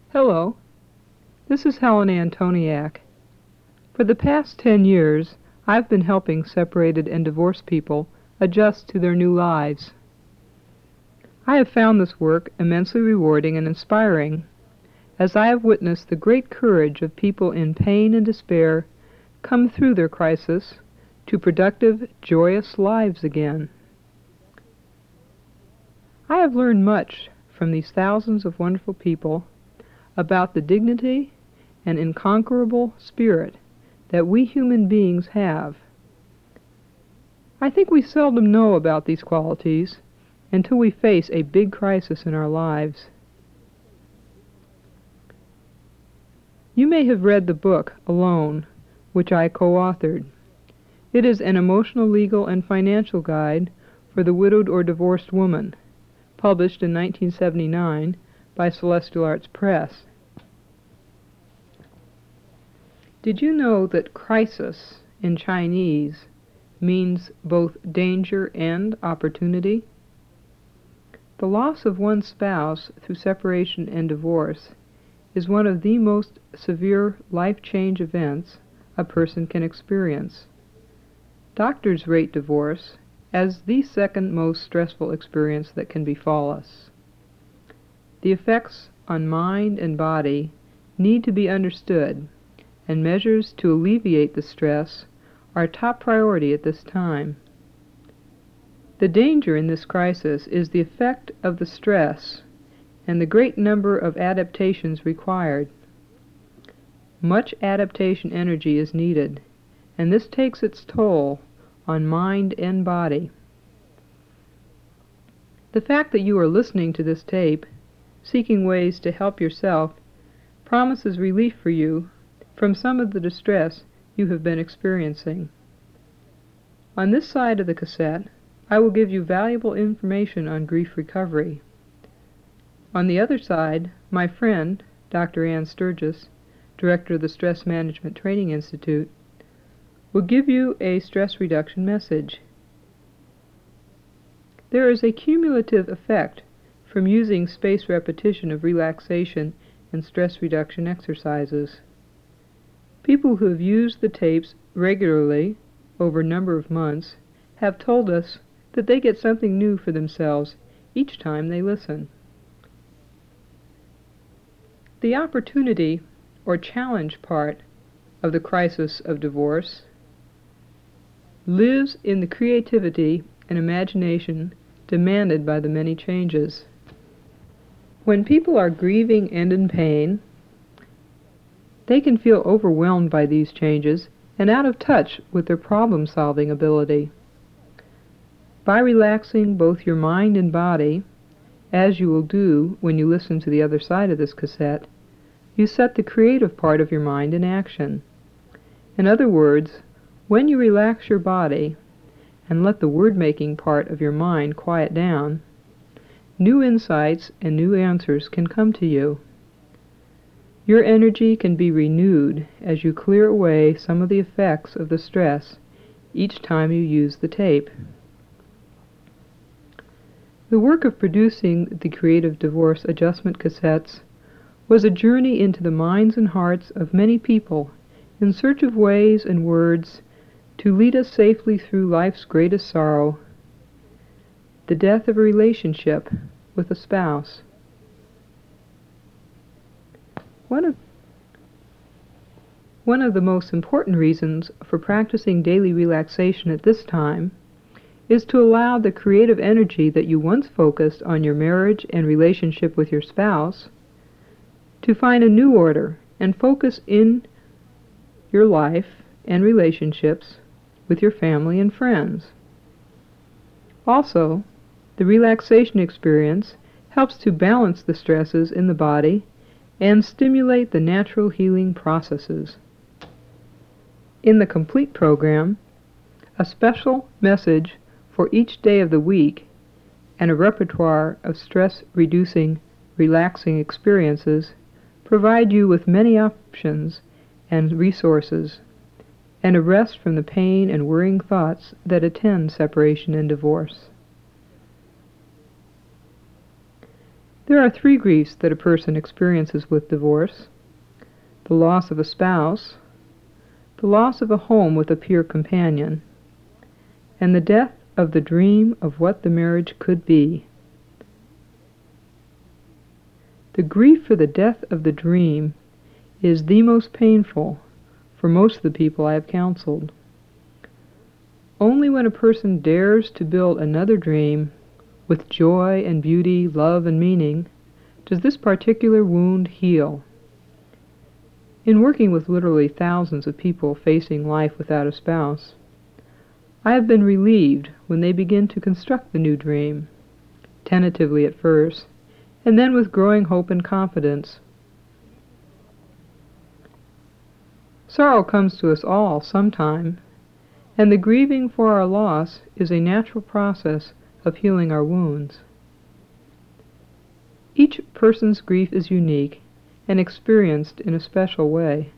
Hello, this is Helen Antoniak. For the past 10 years, I've been helping separated and divorced people adjust to their new lives. I have found this work immensely rewarding and inspiring, as I have witnessed the great courage of people in pain and despair come through their crisis to productive, joyous lives again. I have learned much from these thousands of wonderful people about the dignity and unconquerable spirit that we human beings have. I think we seldom know about these qualities until we face a big crisis in our lives. You may have read the book Alone, which I co-authored. It is an emotional, legal, and financial guide for the widowed or divorced woman, published in 1979 by Celestial Arts Press. Did you know that crisis in Chinese means both danger and opportunity? The loss of one's spouse through separation and divorce is one of the most severe life change events a person can experience. Doctors rate divorce as the second most stressful experience that can befall us. The effects on mind and body need to be understood, and measures to alleviate the stress are top priority at this time. The danger in this crisis is the effect of the stress and the great number of adaptations required. Much adaptation energy is needed, and this takes its toll on mind and body. The fact that you are listening to this tape, seeking ways to help yourself, promises relief for you from some of the distress you have been experiencing. On this side of the cassette, I will give you valuable information on grief recovery. On the other side, my friend, Dr. Ann Sturgis, director of the Stress Management Training Institute, will give you a stress reduction message. There is a cumulative effect from using spaced repetition of relaxation and stress reduction exercises. People who have used the tapes regularly over a number of months have told us that they get something new for themselves each time they listen. The opportunity or challenge part of the crisis of divorce lives in the creativity and imagination demanded by the many changes. When people are grieving and in pain, they can feel overwhelmed by these changes and out of touch with their problem-solving ability. By relaxing both your mind and body, as you will do when you listen to the other side of this cassette, you set the creative part of your mind in action. In other words, when you relax your body and let the word-making part of your mind quiet down, new insights and new answers can come to you. Your energy can be renewed as you clear away some of the effects of the stress each time you use the tape. The work of producing the Creative Divorce Adjustment cassettes was a journey into the minds and hearts of many people in search of ways and words to lead us safely through life's greatest sorrow, the death of a relationship with a spouse. One of the most important reasons for practicing daily relaxation at this time is to allow the creative energy that you once focused on your marriage and relationship with your spouse to find a new order and focus in your life and relationships with your family and friends. Also, the relaxation experience helps to balance the stresses in the body and stimulate the natural healing processes. In the complete program, a special message for each day of the week and a repertoire of stress-reducing, relaxing experiences provide you with many options and resources, and a rest from the pain and worrying thoughts that attend separation and divorce. There are three griefs that a person experiences with divorce: the loss of a spouse, the loss of a home with a peer companion, and the death of the dream of what the marriage could be. The grief for the death of the dream is the most painful for most of the people I have counseled. Only when a person dares to build another dream with joy and beauty, love and meaning, does this particular wound heal. In working with literally thousands of people facing life without a spouse, I have been relieved when they begin to construct the new dream, tentatively at first, and then with growing hope and confidence. Sorrow comes to us all sometime, and the grieving for our loss is a natural process of healing our wounds. Each person's grief is unique and experienced in a special way.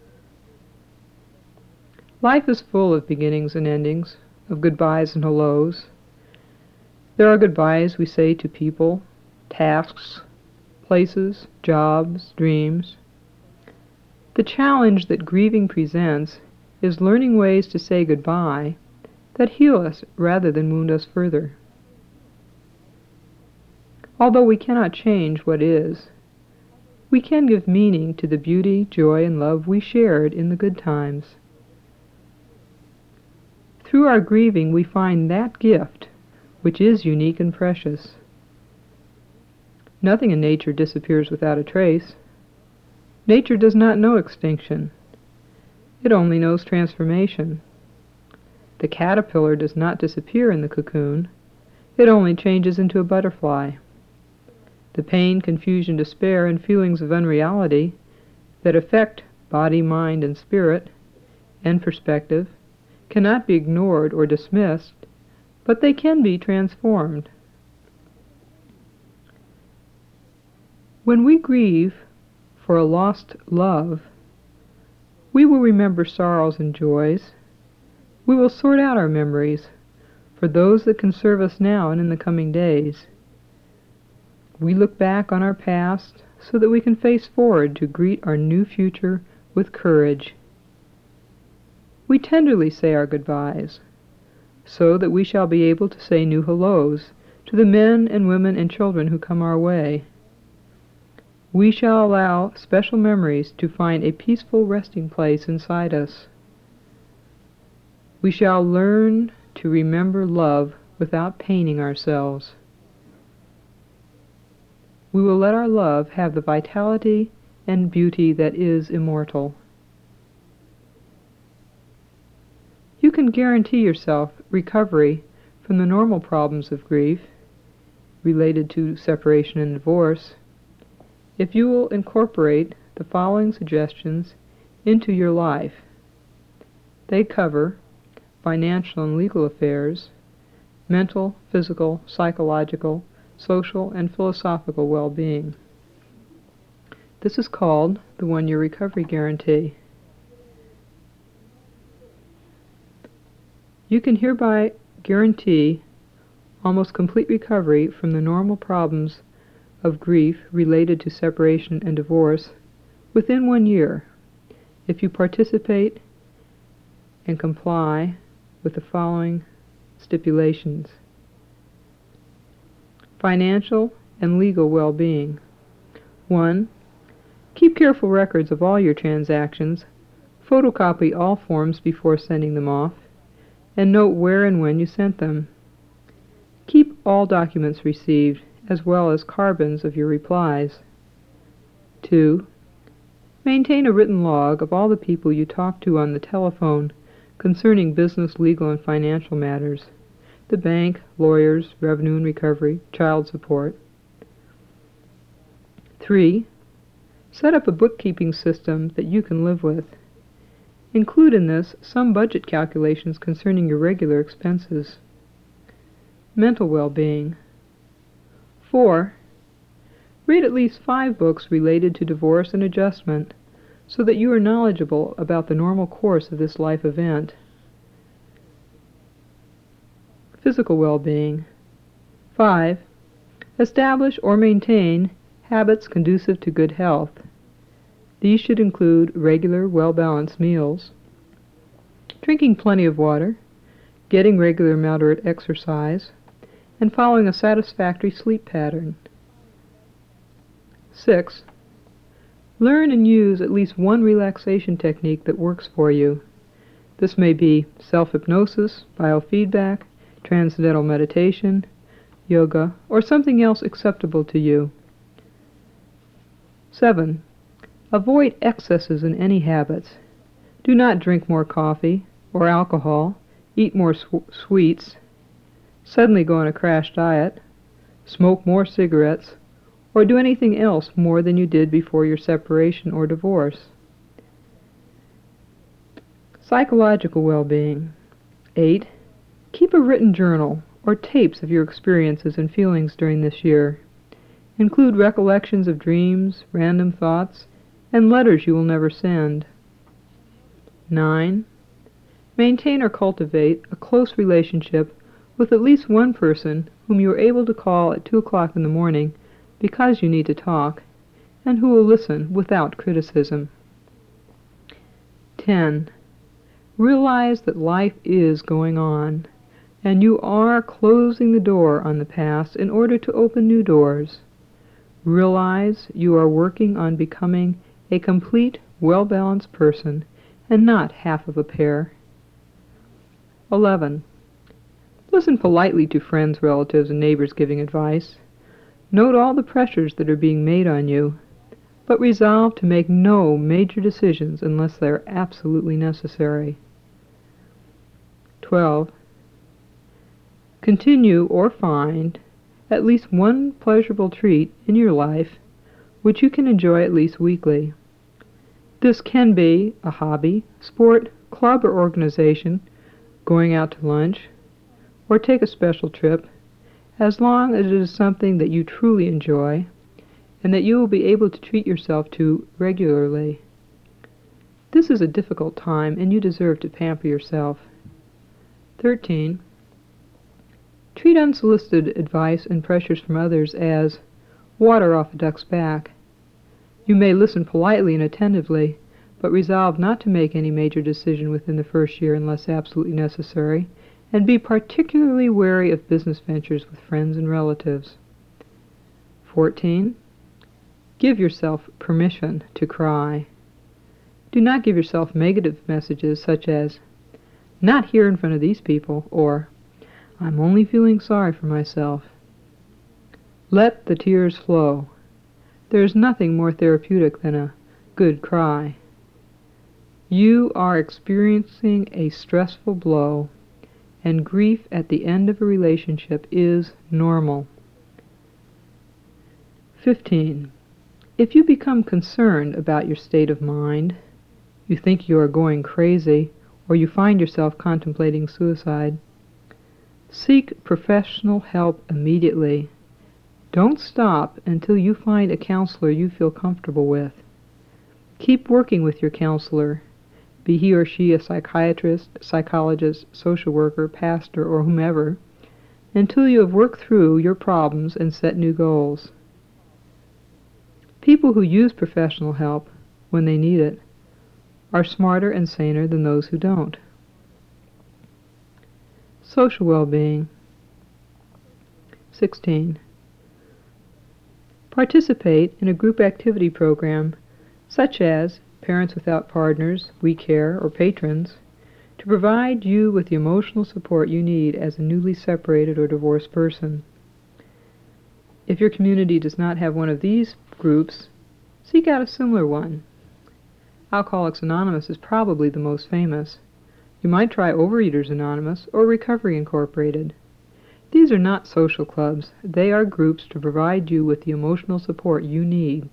Life is full of beginnings and endings, of goodbyes and hellos. There are goodbyes we say to people, tasks, places, jobs, dreams. The challenge that grieving presents is learning ways to say goodbye that heal us rather than wound us further. Although we cannot change what is, we can give meaning to the beauty, joy, and love we shared in the good times. Through our grieving, we find that gift, which is unique and precious. Nothing in nature disappears without a trace. Nature does not know extinction. It only knows transformation. The caterpillar does not disappear in the cocoon. It only changes into a butterfly. The pain, confusion, despair, and feelings of unreality that affect body, mind, and spirit, and perspective, cannot be ignored or dismissed, but they can be transformed. When we grieve for a lost love, we will remember sorrows and joys. We will sort out our memories for those that can serve us now and in the coming days. We look back on our past so that we can face forward to greet our new future with courage. We tenderly say our goodbyes so that we shall be able to say new hellos to the men and women and children who come our way. We shall allow special memories to find a peaceful resting place inside us. We shall learn to remember love without paining ourselves. We will let our love have the vitality and beauty that is immortal. You can guarantee yourself recovery from the normal problems of grief related to separation and divorce if you will incorporate the following suggestions into your life. They cover financial and legal affairs, mental, physical, psychological, social, and philosophical well-being. This is called the One-Year Recovery Guarantee. You can hereby guarantee almost complete recovery from the normal problems of grief related to separation and divorce within 1 year if you participate and comply with the following stipulations. Financial and legal well-being. 1. Keep careful records of all your transactions. Photocopy all forms before sending them off, and note where and when you sent them. Keep all documents received, as well as carbons of your replies. 2. Maintain a written log of all the people you talk to on the telephone concerning business, legal, and financial matters, the bank, lawyers, revenue and recovery, child support. 3. Set up a bookkeeping system that you can live with. Include in this some budget calculations concerning your regular expenses. Mental well-being. 4. Read at least 5 books related to divorce and adjustment so that you are knowledgeable about the normal course of this life event. Physical well-being. 5. Establish or maintain habits conducive to good health. These should include regular, well-balanced meals, drinking plenty of water, getting regular moderate exercise, and following a satisfactory sleep pattern. 6. Learn and use at least one relaxation technique that works for you. This may be self-hypnosis, biofeedback, transcendental meditation, yoga, or something else acceptable to you. 7. Avoid excesses in any habits. Do not drink more coffee or alcohol, eat more sweets, suddenly go on a crash diet, smoke more cigarettes, or do anything else more than you did before your separation or divorce. Psychological well-being. 8. Keep a written journal or tapes of your experiences and feelings during this year. Include recollections of dreams, random thoughts, and letters you will never send. 9. Maintain or cultivate a close relationship with at least one person whom you are able to call at 2 o'clock in the morning because you need to talk, and who will listen without criticism. 10. Realize that life is going on, and you are closing the door on the past in order to open new doors. Realize you are working on becoming a complete, well-balanced person and not half of a pear. 11. Listen politely to friends, relatives, and neighbors giving advice. Note all the pressures that are being made on you, but resolve to make no major decisions unless they are absolutely necessary. 12. Continue or find at least one pleasurable treat in your life which you can enjoy at least weekly. This can be a hobby, sport, club, or organization, going out to lunch, or take a special trip, as long as it is something that you truly enjoy and that you will be able to treat yourself to regularly. This is a difficult time, and you deserve to pamper yourself. 13. Treat unsolicited advice and pressures from others as water off a duck's back. You may listen politely and attentively, but resolve not to make any major decision within the first year unless absolutely necessary, and be particularly wary of business ventures with friends and relatives. 14. Give yourself permission to cry. Do not give yourself negative messages such as, "Not here in front of these people," or "I'm only feeling sorry for myself." Let the tears flow. There is nothing more therapeutic than a good cry. You are experiencing a stressful blow, and grief at the end of a relationship is normal. 15. If you become concerned about your state of mind, you think you are going crazy, or you find yourself contemplating suicide, seek professional help immediately. Don't stop until you find a counselor you feel comfortable with. Keep working with your counselor, be he or she a psychiatrist, psychologist, social worker, pastor, or whomever, until you have worked through your problems and set new goals. People who use professional help when they need it are smarter and saner than those who don't. Social well-being. 16. Participate in a group activity program such as Parents Without Partners, We Care, or Patrons, to provide you with the emotional support you need as a newly separated or divorced person. If your community does not have one of these groups, seek out a similar one. Alcoholics Anonymous is probably the most famous. You might try Overeaters Anonymous or Recovery Incorporated. These are not social clubs. They are groups to provide you with the emotional support you need.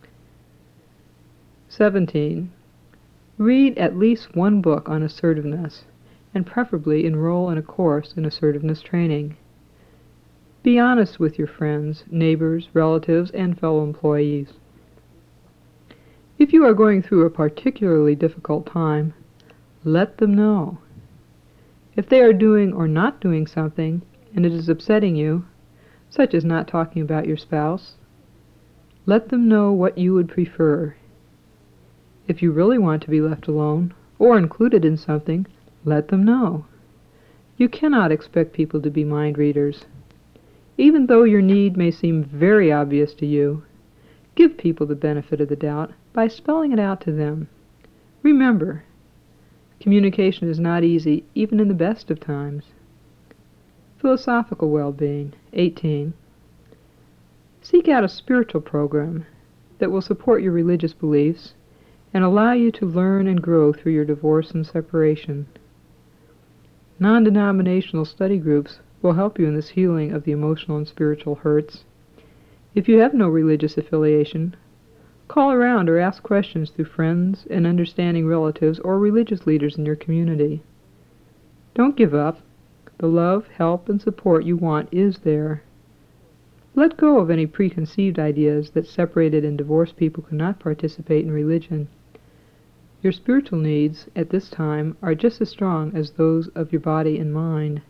17. Read at least one book on assertiveness, and preferably enroll in a course in assertiveness training. Be honest with your friends, neighbors, relatives, and fellow employees. If you are going through a particularly difficult time, let them know. If they are doing or not doing something, and it is upsetting you, such as not talking about your spouse. Let them know what you would prefer. If you really want to be left alone, or included in something, let them know. You cannot expect people to be mind readers. Even though your need may seem very obvious to you, give people the benefit of the doubt by spelling it out to them. Remember, communication is not easy even in the best of times. Philosophical well-being. 18. Seek out a spiritual program that will support your religious beliefs and allow you to learn and grow through your divorce and separation. Non-denominational study groups will help you in this healing of the emotional and spiritual hurts. If you have no religious affiliation, call around or ask questions through friends and understanding relatives or religious leaders in your community. Don't give up. The love, help, and support you want is there. Let go of any preconceived ideas that separated and divorced people cannot participate in religion. Your spiritual needs at this time are just as strong as those of your body and mind.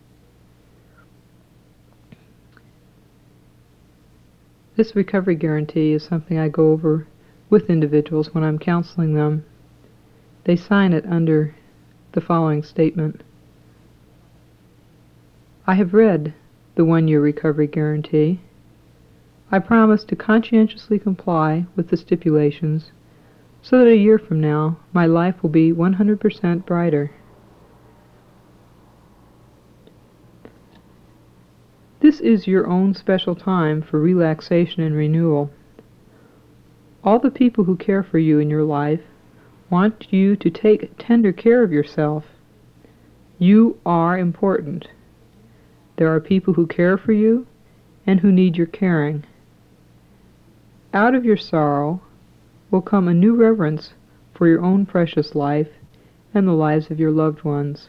This recovery guarantee is something I go over with individuals when I'm counseling them. They sign it under the following statement. I have read the 1-year recovery guarantee. I promise to conscientiously comply with the stipulations so that a year from now my life will be 100% brighter. This is your own special time for relaxation and renewal. All the people who care for you in your life want you to take tender care of yourself. You are important. There are people who care for you and who need your caring. Out of your sorrow will come a new reverence for your own precious life and the lives of your loved ones.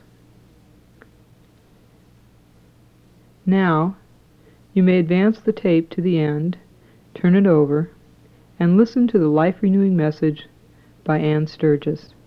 Now, you may advance the tape to the end, turn it over, and listen to the life-renewing message by Ann Sturgis.